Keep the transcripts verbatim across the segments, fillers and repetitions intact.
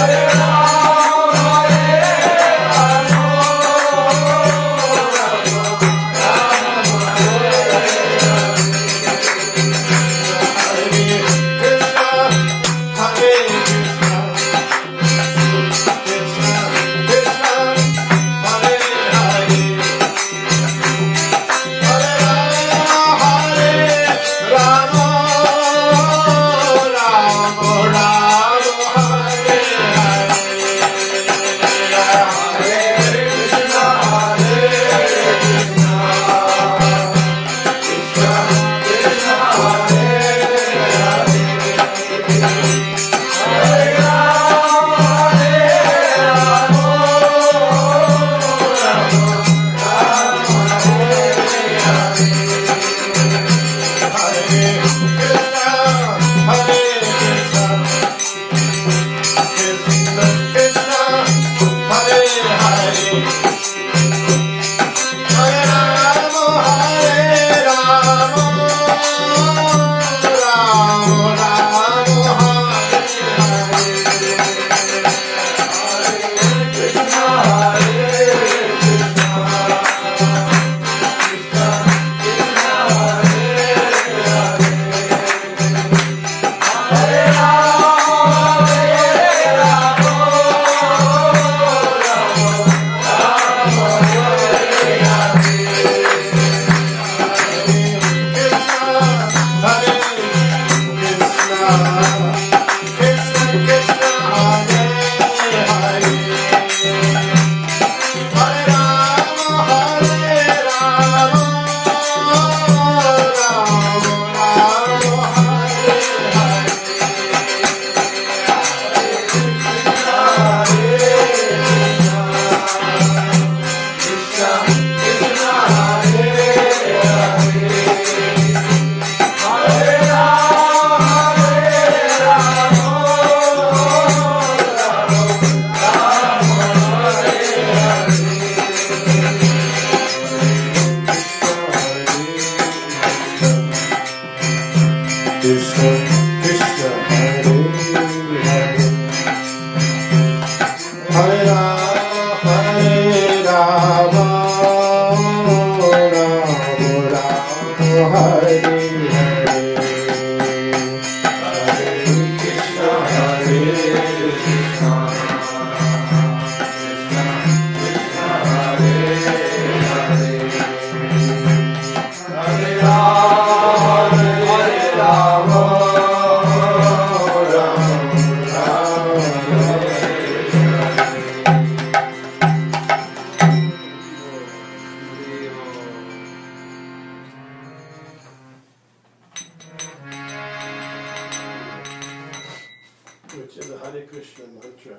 Which is the Hare Krishna mantra.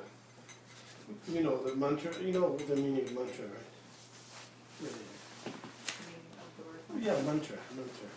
You know the mantra, you know the meaning of mantra, right? Really? Yeah, mantra, mantra.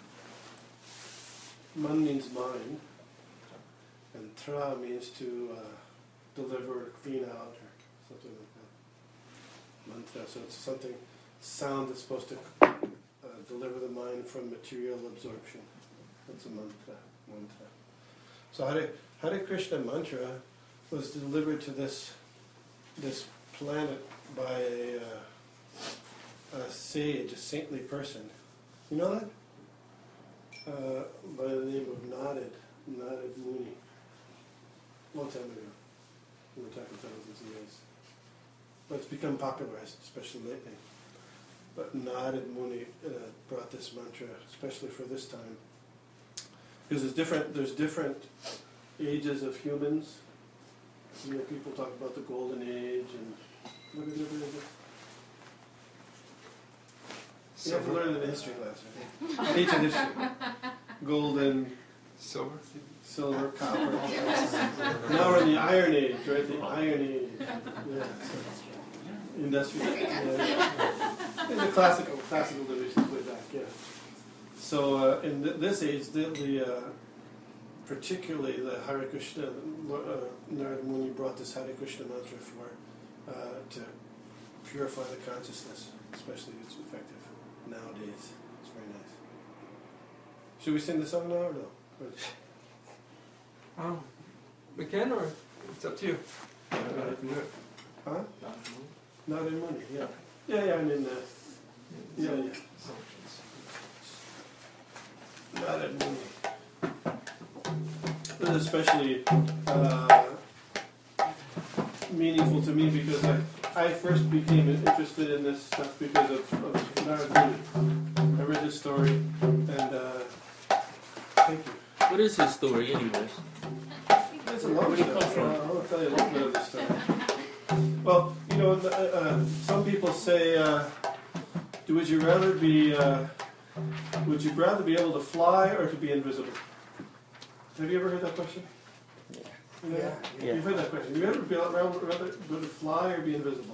Man means mind, and tra means to uh, deliver, clean out, or something like that. Mantra, so it's something, sound that's supposed to uh, deliver the mind from material absorption. That's a mantra, mantra. So Hare, Hare Krishna mantra was delivered to this this planet by a, uh, a sage, a saintly person. You know that? Uh, by the name of Narad, Narad Muni. Long time ago. We were talking thousands of years. But it's become popularized, especially lately. But Narad Muni uh, brought this mantra, especially for this time. Because there's different, there's different ages of humans. You know, people talk about the golden age and what is it? What is it? You have to learn in the history class, right? Ancient history. Golden, silver, silver, copper. Now we're in the Iron Age, right? The Iron Age. Yeah. So industrial. Yeah. In the classical, classical divisions way back. Yeah. So uh, in th- this age, the, the uh, particularly the Hare Krishna, uh, Narad Muni brought this Hare Krishna mantra for uh, to purify the consciousness, especially it's effective nowadays. It's very nice. Should we sing the song now or no? Um, we can, or it's up to you. Huh? Not in money, yeah. Yeah, yeah, I mean, uh, yeah, yeah. Not in money. This is especially uh, meaningful to me because I, I first became interested in this stuff because of, of Narad Muni. I read his story, and uh, thank you. What is his story, anyways? It's a long Where did he story. come from? Uh, I'll tell you a little bit of this story. Well, you know, uh, uh, some people say, uh, would you rather be, uh, would you rather be able to fly or to be invisible? Have you ever heard that question? Yeah. Yeah. Yeah. You've heard that question. Would you rather be rather, rather would it fly or be invisible?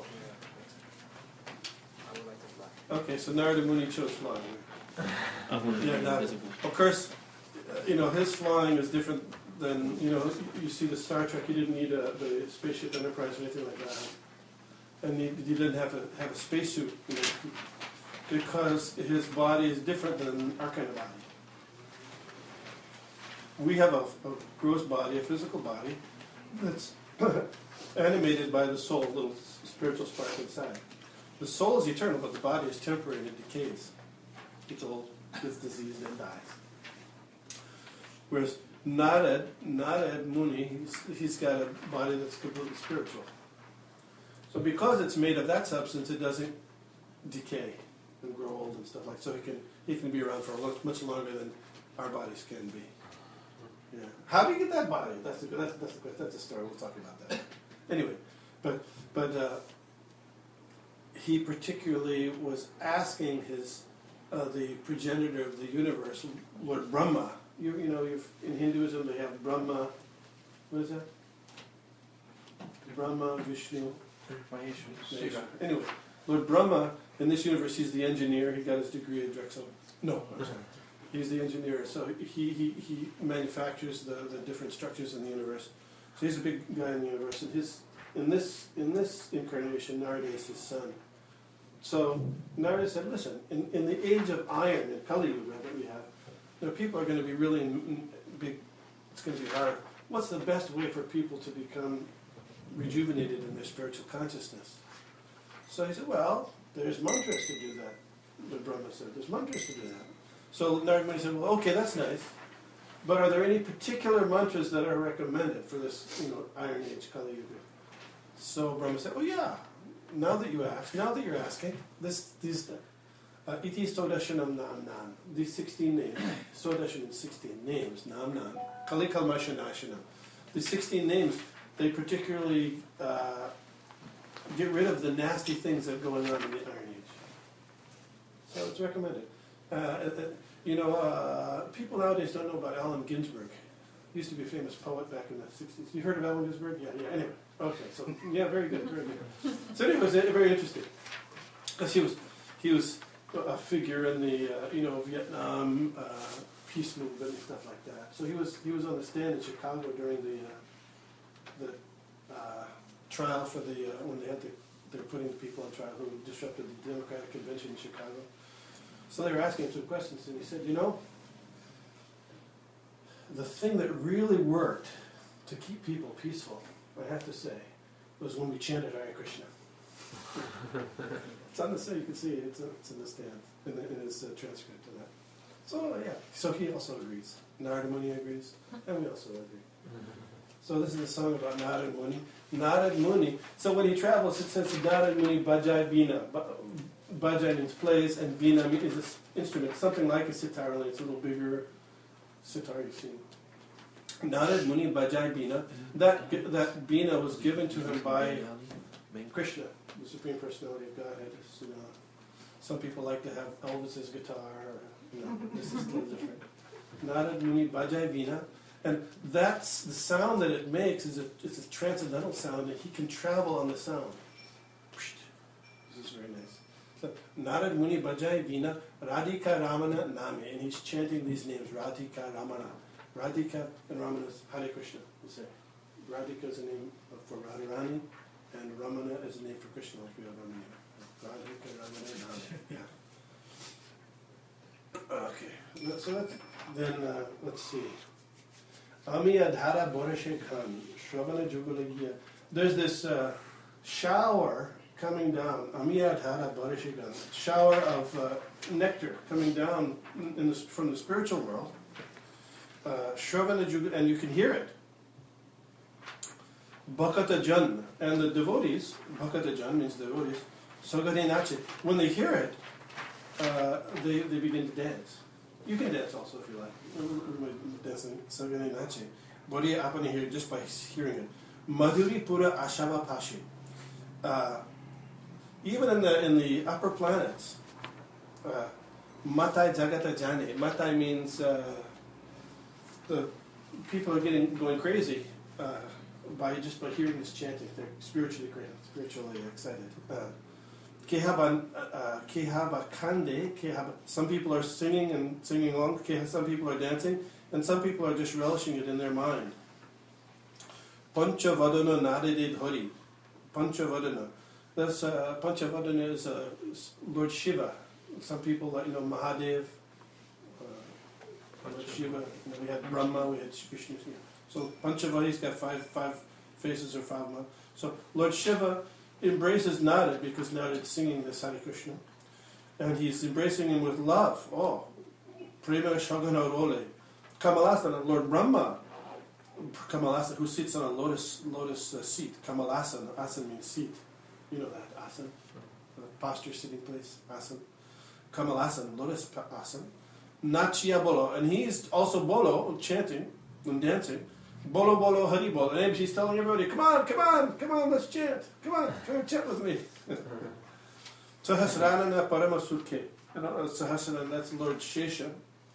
I would like to fly. Okay, so Narada Muni chose flying. I want to Yeah, be not- invisible. Of course, uh, you know, his flying is different than, you know, you see the Star Trek, he didn't need a, the spaceship Enterprise or anything like that. And he, he didn't have to have a spacesuit, you know, because his body is different than our kind of body. We have a, a gross body, a physical body, that's animated by the soul, a little spiritual spark inside. The soul is eternal, but the body is temporary and it decays. Gets old, gets diseased, and dies. Whereas Narad, Narad Muni, he's, he's got a body that's completely spiritual. So because it's made of that substance, it doesn't decay and grow old and stuff like that. So he can he can be around for a lot, much longer than our bodies can be. Yeah. How do you get that body? That's a, that's that's a, that's a story. We'll talk about that. Anyway, but but uh, he particularly was asking his uh, the progenitor of the universe, Lord Brahma. You you know you've, in Hinduism they have Brahma. What is that? Brahma, Vishnu. Shiva. Anyway, Lord Brahma in this universe, he's the engineer. He got his degree at Drexel. No, I'm sorry. He's the engineer. So he, he, he manufactures the, the different structures in the universe. So he's a big guy in the universe. And his in this in this incarnation, Narada is his son. So Narada said, listen, in, in the age of iron, in Kali Yuga that we have, you know, people are going to be really in, in big. It's going to be hard. What's the best way for people to become rejuvenated in their spiritual consciousness? So he said, well, there's mantras to do that. The Brahma said, there's mantras to do that. So Narada Muni said, well, okay, that's nice. But are there any particular mantras that are recommended for this, you know, Iron Age, Kali Yuga? So Brahma said, well, yeah, now that you ask, now that you're asking, this, these, uh, iti sodashanam nam nam, these sixteen names, sodashanam, sixteen names, nam nam, kali kalmashanashanam, these sixteen names, they particularly uh, get rid of the nasty things that are going on in the Iron Age. So it's recommended. Uh, uh, you know, uh, people nowadays don't know about Allen Ginsberg. He used to be a famous poet back in the sixties. You heard of Allen Ginsberg? Yeah, yeah. Anyway, okay. So yeah, very good, very good. So anyway, it was very interesting because he was he was a figure in the uh, you know Vietnam uh, peace movement and stuff like that. So he was he was on the stand in Chicago during the uh, the uh, trial for the uh, when they had the they were putting the people on trial who disrupted the Democratic Convention in Chicago. So they were asking him some questions, and he said, you know, the thing that really worked to keep people peaceful, I have to say, was when we chanted Hare Krishna. It's on the side, you can see it, it's, it's in the stand, in, the, in his uh, transcript of that. So, yeah, so he also agrees. Narada Muni agrees, and we also agree. So this is a song about Narada Muni. Narada Muni, so when he travels, it says Narada Muni Bajai Vina. Bajai means plays, and Vina is an instrument, something like a sitar, only it's a little bigger sitar you've seen. Narada Muni Bajai Vina. That, that Vina was given to him by Krishna, the Supreme Personality of Godhead. You know, some people like to have Elvis's guitar, or, you know, this is a little different. Narada Muni Bajai Vina. And that's the sound that it makes is a, it's a transcendental sound, and he can travel on the sound. This is very nice. So, Narada Muni Bajai Vina Radhika Ramana Name, and he's chanting these names, Radhika Ramana. Radhika and Ramana is Hare Krishna, we say. Radhika is a name for Radharani, and Ramana is a name for Krishna, like we have Ramana. Radhika Ramana Name. Yeah. Okay. So that's, then uh, let's see. Amiyadhara Boreshekhan, Shravana Jugalagia. There's this uh, shower coming down, Amiyadhara Boreshekhan, shower of uh, nectar coming down in the, from the spiritual world. Uh, Shravana Jugalagia, and you can hear it. Bhakata Jan, and the devotees, Bhakata Jan means devotees, Sagare Nache, when they hear it, uh, they, they begin to dance. You can dance also if you like. We're dancing Sagare Nache. Bodhi Apani here just by hearing it. Madhuri Pura Ashava Pashi. Uh, even in the in the upper planets, uh, Matai Jagata Jane. Matai means uh, the people are getting going crazy. Uh, by just by hearing this chanting, they're spiritually great, spiritually excited. Kehaba Kehaba Kande, Kehaba. Some people are singing and singing along. Some people are dancing, and some people are just relishing it in their mind. Panchavadana Nadidid Hari. Panchavadana. That's uh, Panchavadana is uh, Lord Shiva. Some people like you know Mahadev, uh, Lord Shiva. You know, we had Brahma, we had Krishna. You know. So Panchavadi's got five five faces or five months. So Lord Shiva embraces Narad because Narad's singing this Hare Krishna. And he's embracing him with love. Oh, Prema Shagana Role. Kamalasana, Lord Brahma, Kamalasana, who sits on a lotus lotus uh, seat. Kamalasana, asana means seat. You know that, asana. Posture, sitting place, asana. Kamalasana, lotus asana. Nachia Bolo, and he's also Bolo, chanting and dancing. Bolo Bolo Hari Bolo. And she's telling everybody, come on, come on, come on, let's chant. Come on, come and chant with me. Sahasranana Paramasukhe. You know, Sahasranana, that's Lord Shesha.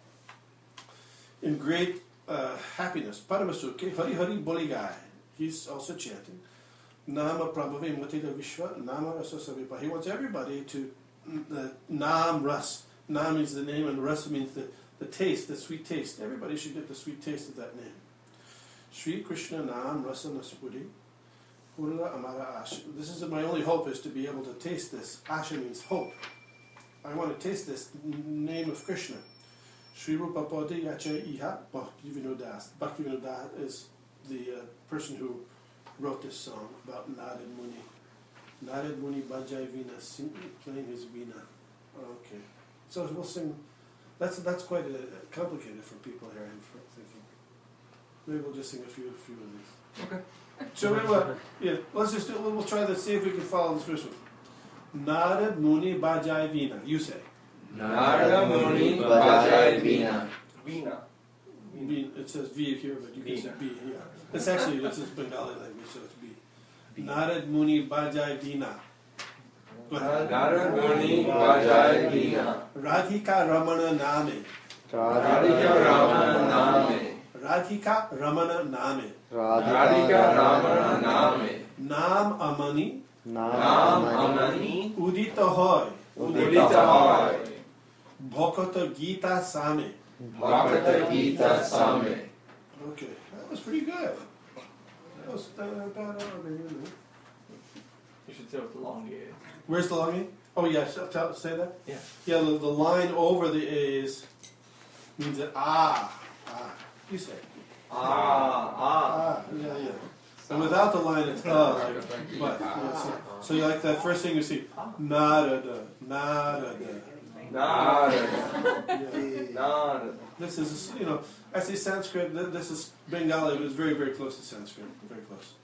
In great uh, happiness. Paramasukhe, Hari Hari Boligai. He's also chanting. Nama Prabhave Mutila Vishwa, Nama Rasa Savipa. He wants everybody to, uh, Nam Ras. Nam means the name, and Ras means the, the taste, the sweet taste. Everybody should get the sweet taste of that name. Sri Krishna Nam Rasa Nasapudi. Purla Amara Asha. This is my only hope, is to be able to taste this. Asha means hope. I want to taste this name of Krishna. Sri Rupa Padi Yacha Iha Bhaktivinodas. Bhaktivinodas is the uh, person who wrote this song about Narad Muni. Narad Muni Bajai Veena, playing his Veena. Okay. So we'll sing. That's that's quite uh, complicated for people here, I'm thinking. Maybe we'll just sing a few, a few of these. Okay. So we uh, yeah, let's just do, we'll, we'll try to see if we can follow this first one. Narad Muni Bajai Veena. You say. Narada Muni Bajai Veena. Veena. B, it says V here, but you can say B. Yeah, it's actually it's just Bengali language, so it's B. Narad Muni Bajai Veena. Go ahead. Narada Muni Bajai Veena. Radhika Ramana Name. Radhika Ramana Name. Radhika Ramana Name. Radhika Ramana Name. Nam Amani. Nam Amani. Udita Hoy. Udita Hoy. Bhakata Gita Same. Bhakata Gita Same. Okay, that was pretty good. That was uh, about uh, You should say with the long A. Where's the long A? Oh yeah, sh- tell, say that? Yeah. Yeah, the, the line over the A's means that ah, ah. You say. Ah, ah. Ah, yeah, yeah. And without the line, it's uh, like, but. Yeah, so, so you like that first thing you see, nada, nada, Narada. yeah. Narada. This is, you know, I say Sanskrit, th- this is Bengali, but it's very, very close to Sanskrit, very close.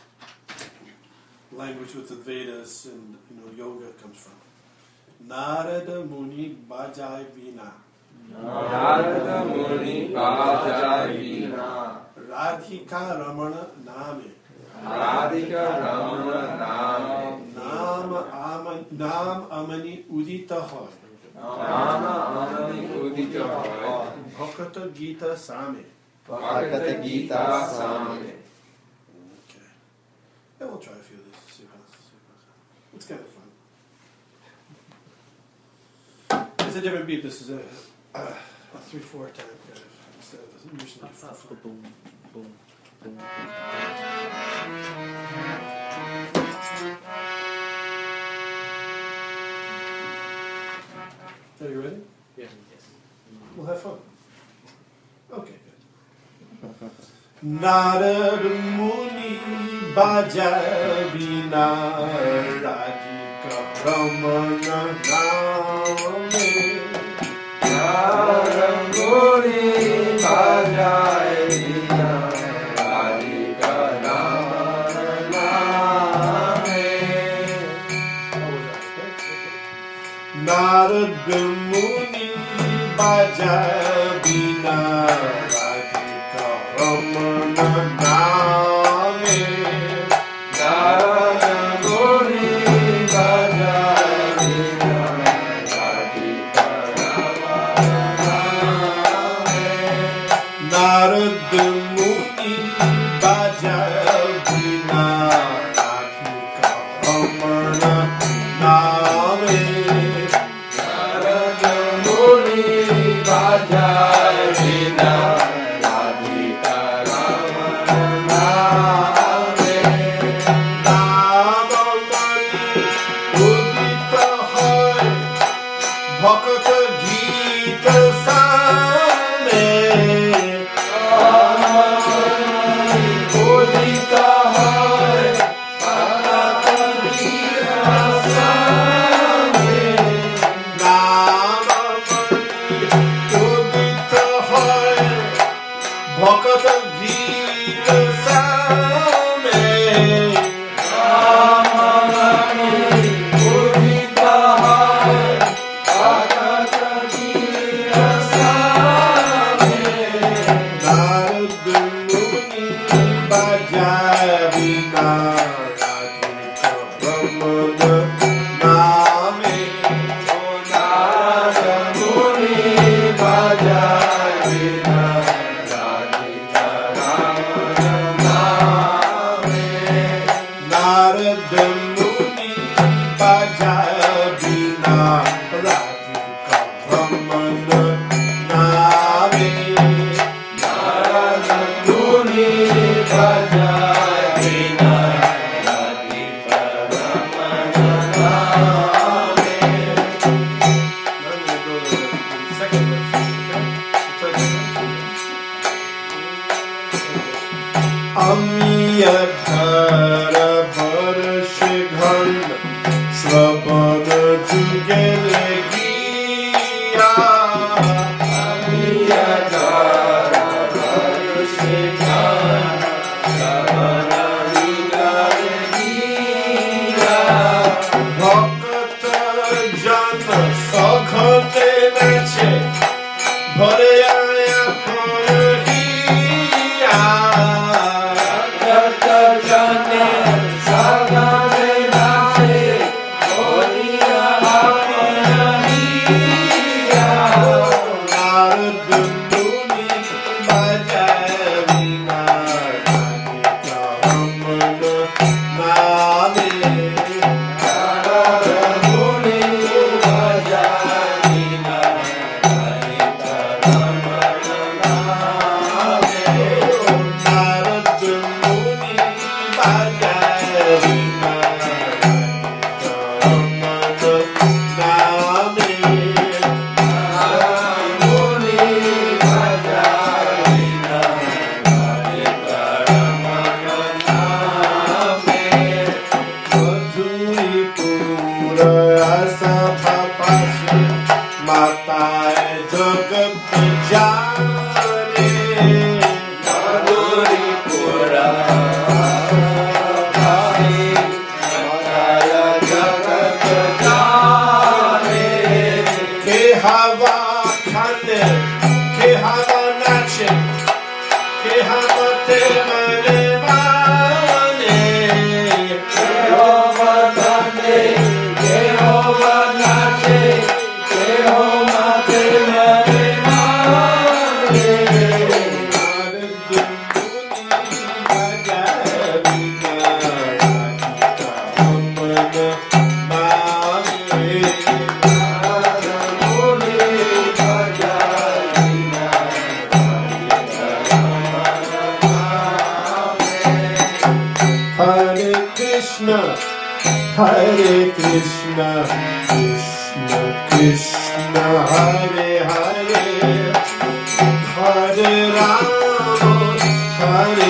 Language with the Vedas and, you know, yoga comes from. Narada Muni Bajai Veena. Narada Muni Bajai Veena. Radhika Ramana Name. Radhika Ramana Name. Nama Aman, Nam Amani Udita Hoy. Nama Amani Udita Hoy. Bhakata Gita Same. Bhakata Gita Same. Okay. Yeah, we'll try a few of these. See how, see how, it's kind of fun. It's a different beat. This is a, a, a three four time kind of instead of the usually four four. Boom, boom, boom. Are you ready? Yeah. We'll have fun. Okay, good. Narad मुनि बजाए बीना राधिका रमन नामे नारद मुनि बजाए बीना राधिका रमन नामे नारद मुनि बजाए बीना राधिका रमन नामे नारद मुनि बजाए बीना राधिका रमन नामे नारद मुनि बजाए बीना राधिका रमन नामे नारद मुनि बजाए बीना राधिका रमन नामे नाम मणि उदित है भक्त गीत सामे उदित है भक्त गीत सामे नाम मणि उदित है भक्त गीत सामे उदित है भक्त गीत सामे नारद मुनि बजाए बीना राधिका रमन नामे नारद मुनि बजाए बीना राधिका रमन नामे नारद मुनि बजाए बीना राधिका रमन नामे नारद मुनि बजाए बीना राधिका रमन नामे अमीय धर वर्ष घंड श्रवण जुगल गिया भक्त जन सखते नाचे भरे आया परहिया नारद मुनि बजाए बीना राधिका रमन नामे नारद मुनि बजाए बीना राधिका रमन नामे मधुरीपुर सभा पाशे माताए जगत जाने के हवा खाने के हवा नाचे के हवा ते मने माने Hare Krishna, Hare Krishna, Krishna Krishna, Hare Hare, Hare Rama, Hare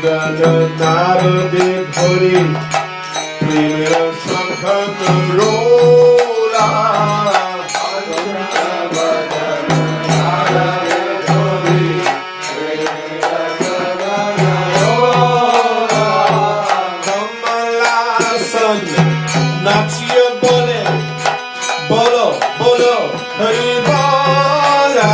Madan Narade Dhori Premera Shankhan Rola Kamalasan Nachiya Bole Bolo Bolo Hari Bola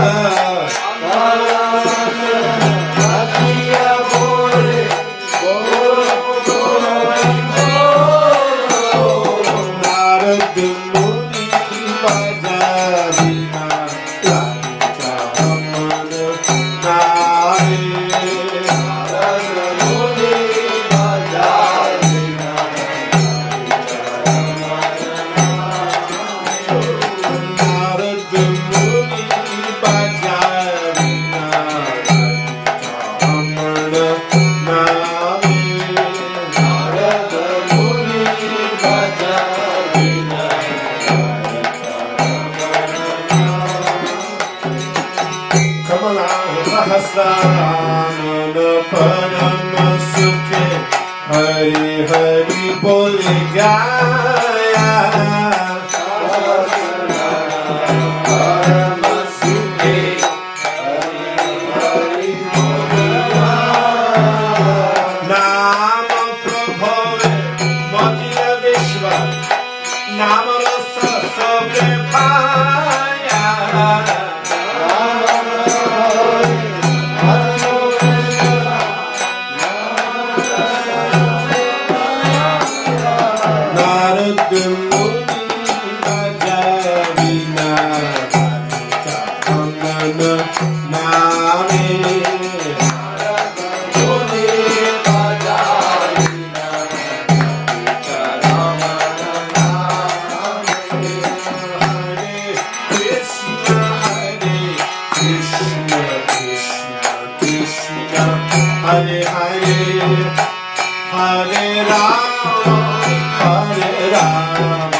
Hari Hari Bole Gaya Nama Prabhave Vakila Vishwa Nama Rasa Sobre Paya Hare Hare Hare Rama Hare Rama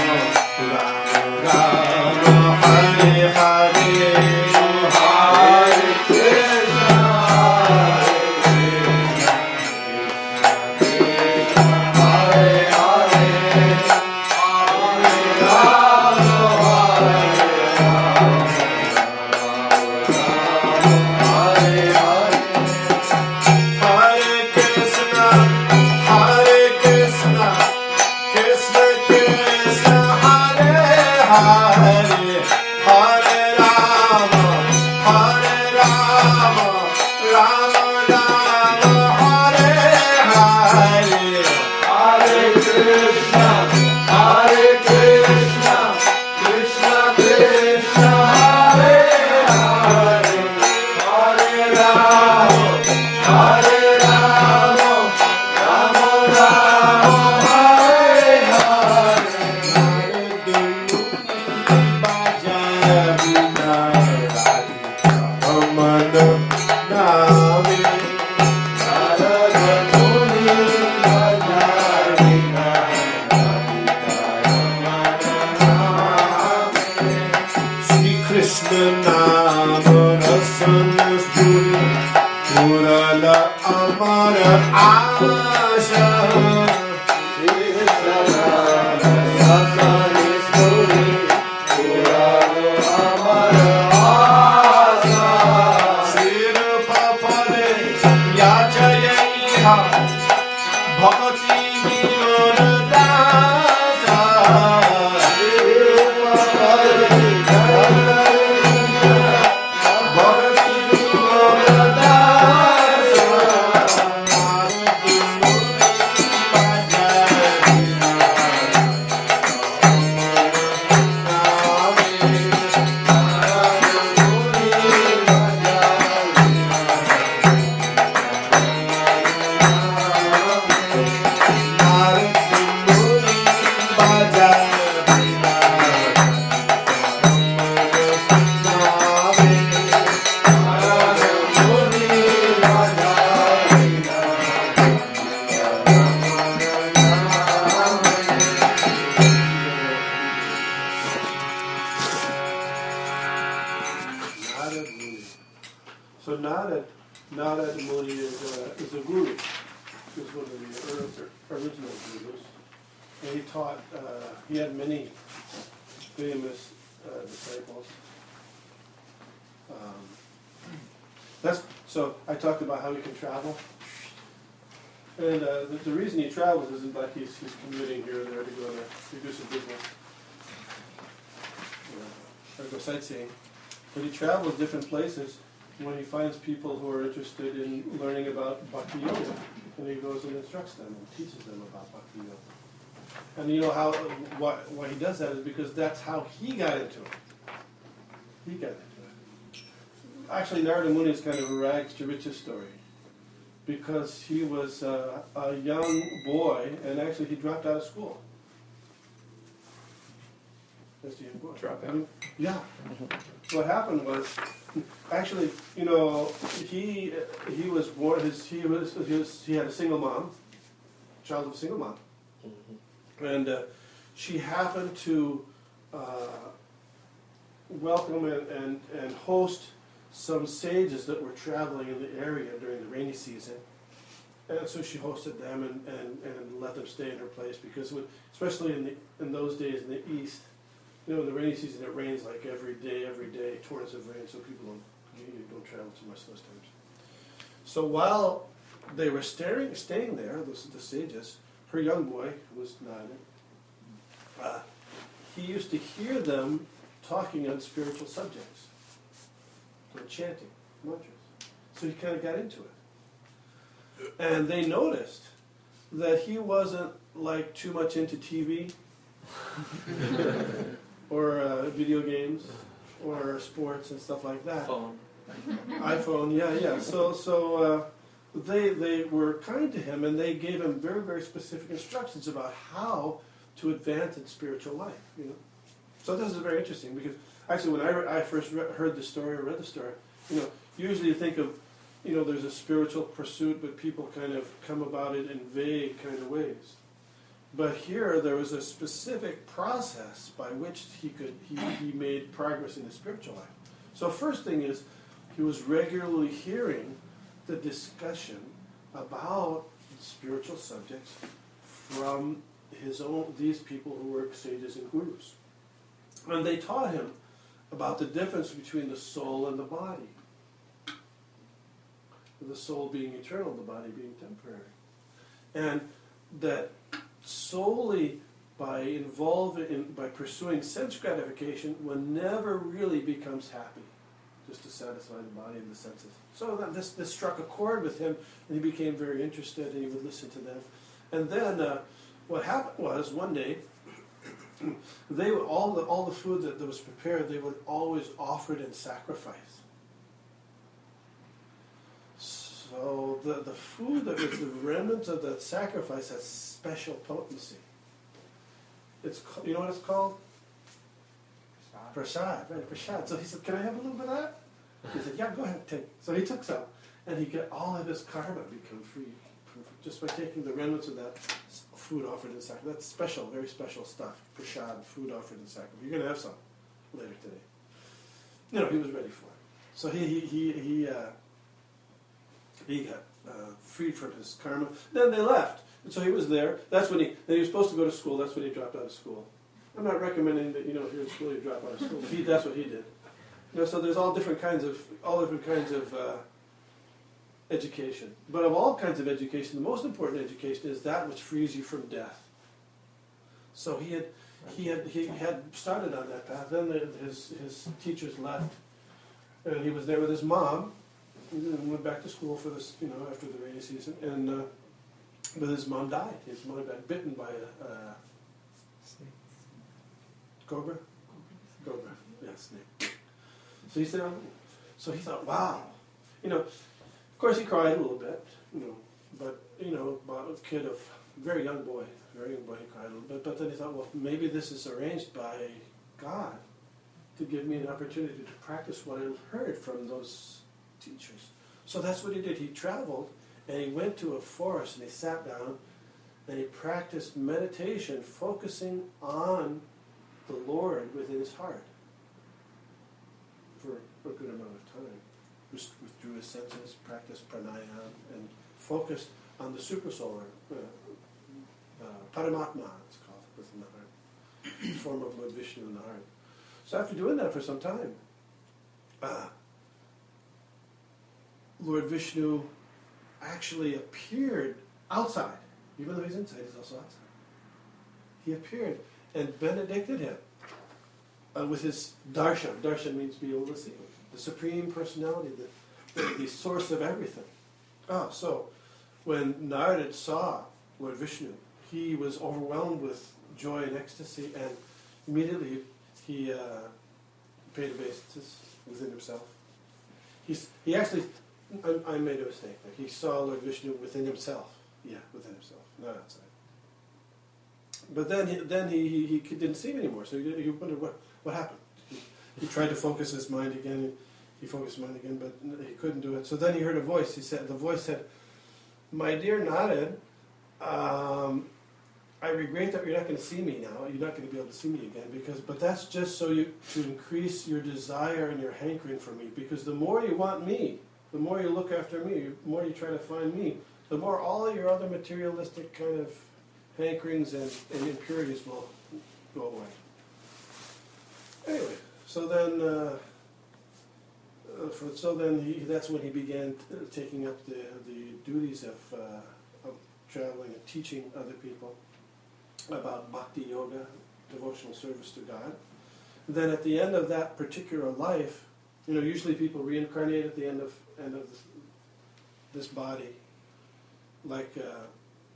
Rama Rama Hare Hare Hare Krishna Hare Hare Hare Rama Hare Hare Hare Krishna, Hare Krishna, Krishna Krishna, Hare Hare, Hare Rama, Hare Rama, Rama Rama, Hare Hare, Hare Krishna, Hare Krishna, Krishna Krishna, Hare Hare, Hare Rama, Hare Rama, Rama Rama, Hare Hare. Hare Baja Vina Radhika Amana Nami. Hare Dhuni Baja Vina Radhika Amana Nami. Shri Krishna Nama Rasana Sturi Purala Amara Asha Shri Krishna Nama Rasana Sturi Purala Amara Asha Shri Rupa Pade Yajayaiha Bhakti Vinona Dasa Shri Rupa Pade Yajayaiha Bhakti Vinona Dasa Hare Muni is a, is a guru. He was one of the or- original gurus. And he taught, uh, he had many famous uh, disciples. Um, that's so I talked about how he can travel. And uh, the, the reason he travels isn't like he's, he's commuting here or there to go to, to do some business uh, or go sightseeing. But he travels different places when he finds people who are interested in learning about Bhakti Yoga. And he goes and instructs them and teaches them about Bhakti Yoga. And you know how why, why he does that is because that's how he got into it. He got into it. Actually, Narada Muni is kind of a rags to riches story. Because he was uh, a young boy, and actually he dropped out of school. That's the young boy. Drop out. I mean, yeah. What happened was, actually, you know, he he was born. His he was he was he had a single mom, child of a single mom, and uh, she happened to uh, welcome and, and and host some sages that were traveling in the area during the rainy season. And so she hosted them and, and, and let them stay in her place because, it would, especially in the in those days in the east, you know, in the rainy season it rains like every day, every day, torrents of rain, so people don't you don't travel too much those times. So while they were staring, staying there, the, the sages, her young boy, who was nine, uh, he used to hear them talking on spiritual subjects. And chanting mantras. So he kind of got into it. And they noticed that he wasn't like too much into T V or uh, video games or sports and stuff like that. Phone. iPhone, yeah, yeah. So so uh, they they were kind to him and they gave him very, very specific instructions about how to advance in spiritual life, you know. So this is very interesting because actually, when I, re- I first re- heard the story or read the story, you know, usually you think of, you know, there's a spiritual pursuit, but people kind of come about it in vague kind of ways. But here, there was a specific process by which he could he, he made progress in his spiritual life. So first thing is, he was regularly hearing the discussion about spiritual subjects from his own these people who were sages and gurus. And they taught him about the difference between the soul and the body. The soul being eternal, the body being temporary. And that solely by involving, in, by pursuing sense gratification, one never really becomes happy, just to satisfy the body and the senses. So that this, this struck a chord with him, and he became very interested, and he would listen to them. And then uh, what happened was, one day, they would, all the all the food that, that was prepared, they would always offer it in sacrifice. So the, the food that was the remnants of that sacrifice has special potency. It's ca- you know what it's called? Prasad, right? Prasad. So he said, "Can I have a little bit of that?" He said, "Yeah, go ahead, take." So he took some, and he got all of his karma become free just by taking the remnants of that food offered in sacrifice. That's special, very special stuff. Prasad, food offered in sacrifice. You're going to have some later today. You know, he was ready for it. So he he he he, uh, he got uh, freed from his karma. Then they left, and so he was there. That's when he. Then he was supposed to go to school. That's when he dropped out of school. I'm not recommending that, you know, if you're in school you drop out of school. He, that's what he did. You know, so there's all different kinds of all different kinds of. Uh, education. But of all kinds of education, the most important education is that which frees you from death. So he had he had he had started on that path. Then the, his his teachers left, and he was there with his mom. And went back to school for this, you know, after the rainy season. And uh, but his mom died. His mom got bitten by a uh, cobra. Cobra, yeah, snake. So he said, oh. So he thought, wow, you know. Of course, he cried a little bit, you know, but, you know, a kid of, very young boy, very young boy, he cried a little bit, but then he thought, well, maybe this is arranged by God to give me an opportunity to practice what I heard from those teachers. So that's what he did. He traveled, and he went to a forest, and he sat down, and he practiced meditation, focusing on the Lord within his heart for a good amount of time. wis- withdrew his senses, practiced pranayama, and focused on the supersolar, uh, uh, Paramatma, it's called, within the heart, form of Lord Vishnu in the heart. So after doing that for some time, uh, Lord Vishnu actually appeared outside. Even though he's inside, he's also outside. He appeared and benedicted him uh, with his darshan. Darshan means be able to see. The Supreme Personality, the, the, the source of everything. Oh, so when Narada saw Lord Vishnu, he was overwhelmed with joy and ecstasy, and immediately he uh, paid obeisance within himself. He's, he actually, I, I made a mistake there. He saw Lord Vishnu within himself. Yeah, within himself, not outside. But then, he, then he, he, he didn't see him anymore. So he, he wondered what what happened. He, he tried to focus his mind again. He, he focused his mind again, but he couldn't do it. So then he heard a voice. He said, the voice said, "My dear Narad, um, I regret that you're not going to see me now. You're not going to be able to see me again, because but that's just so you to increase your desire and your hankering for me. Because the more you want me, the more you look after me, the more you try to find me, the more all your other materialistic kind of hankerings and, and impurities will go away." Anyway, so then, uh, uh, for, so then he, that's when he began t- taking up the the duties of, uh, of traveling and teaching other people about bhakti yoga, devotional service to God. Then at the end of that particular life, you know, usually people reincarnate at the end of end of this, this body. Like uh,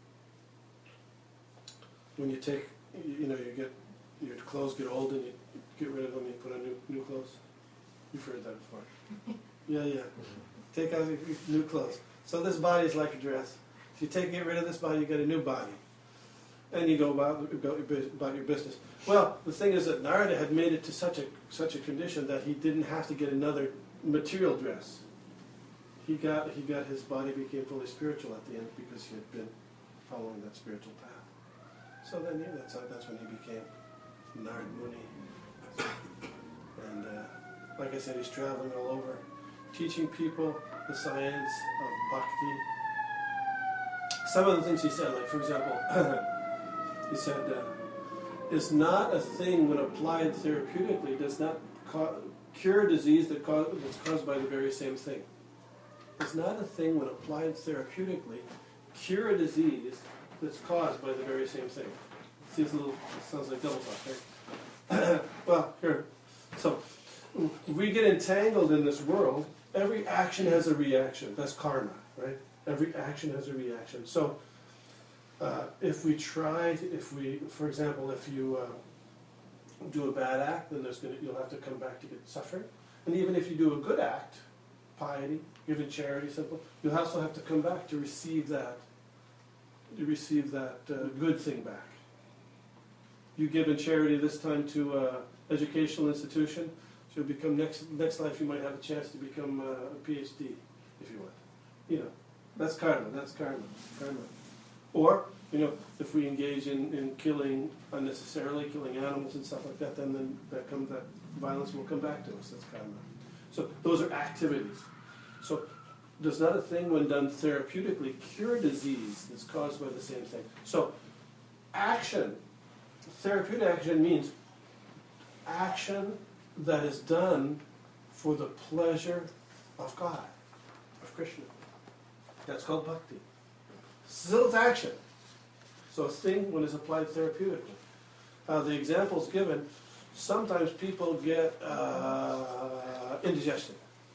when you take, you know, you get, your clothes get old and you get rid of them, you put on new, new clothes. You've heard that before. Yeah, yeah. Take out your new clothes. So this body is like a dress. If you take get rid of this body, you get a new body. And you go about, go about your business. Well, the thing is that Narada had made it to such a such a condition that he didn't have to get another material dress. He got he got his body became fully spiritual at the end because he had been following that spiritual path. So then yeah, that's that's when he became Narad Muni. And uh, like I said, he's traveling all over, teaching people the science of bhakti. Some of the things he said, like for example, he said, uh, "It's not a thing when applied therapeutically does not ca- cure disease that ca- that's caused by the very same thing." It's not a thing when applied therapeutically cure a disease that's caused by the very same thing. Seems a little, sounds like double talk, right? Well, here, so we get entangled in this world. Every action has a reaction. That's karma, right? Every action has a reaction. So uh, if we try, to, if we, for example, if you uh, do a bad act, then there's gonna, you'll have to come back to get suffering. And even if you do a good act, piety, giving charity, simple, you'll also have to come back to receive that, to receive that uh, good thing back. You give in charity this time to an educational institution, so you'll become next next life you might have a chance to become uh, a P H D, if you want. You know, that's karma. That's karma. Karma. Or you know, if we engage in, in killing unnecessarily, killing animals and stuff like that, then then that comes that violence will come back to us. That's karma. So those are activities. So does not a thing when done therapeutically cure disease that's caused by the same thing? So action, therapeutic action means action that is done for the pleasure of God, of Krishna. That's called bhakti. Still it's action. So a thing when it's applied therapeutically. Uh, the examples given, sometimes people get uh, indigestion.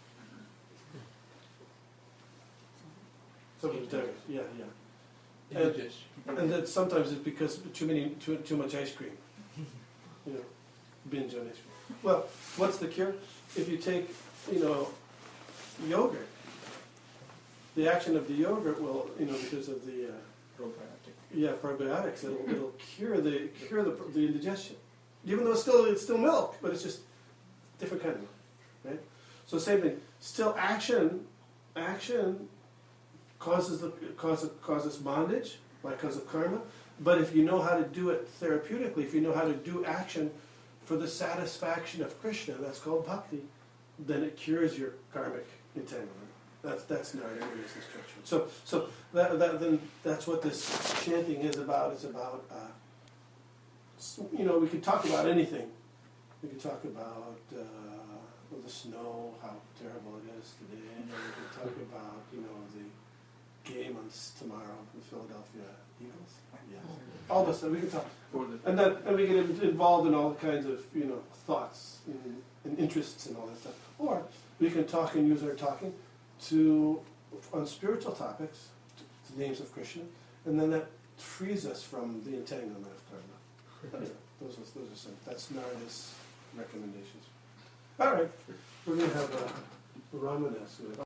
Sometimes there, yeah, yeah. And, and then sometimes it's because too many, too, too much ice cream. You know, binge on ice cream. Well, what's the cure? If you take, you know, yogurt, the action of the yogurt will, you know, because of the uh, Probiotic. yeah probiotics, it'll, it'll cure the cure the, the indigestion. Even though it's still it's still milk, but it's just different kind of milk, right? So same thing. Still action, action causes the causes causes bondage, like because of karma. But if you know how to do it therapeutically, if you know how to do action for the satisfaction of Krishna, that's called bhakti, then it cures your karmic entanglement. That's that's Narada-Buddhist instruction. So so that, that then that's what this chanting is about. It's about uh, s- you know we could talk about anything. We could talk about uh, well, the snow, how terrible it is today. And we could talk about you know the game on s- tomorrow, the Philadelphia Eagles. Yes. All this stuff we could talk. For the And then and we get in- involved in all kinds of you know thoughts and, and interests and all that stuff. Or we can talk and use our talking to on spiritual topics, to, to names of Krishna, and then that frees us from the entanglement of karma. Anyway, those are those are some. That's Narada's recommendations. All right, we're gonna have a Ramanas.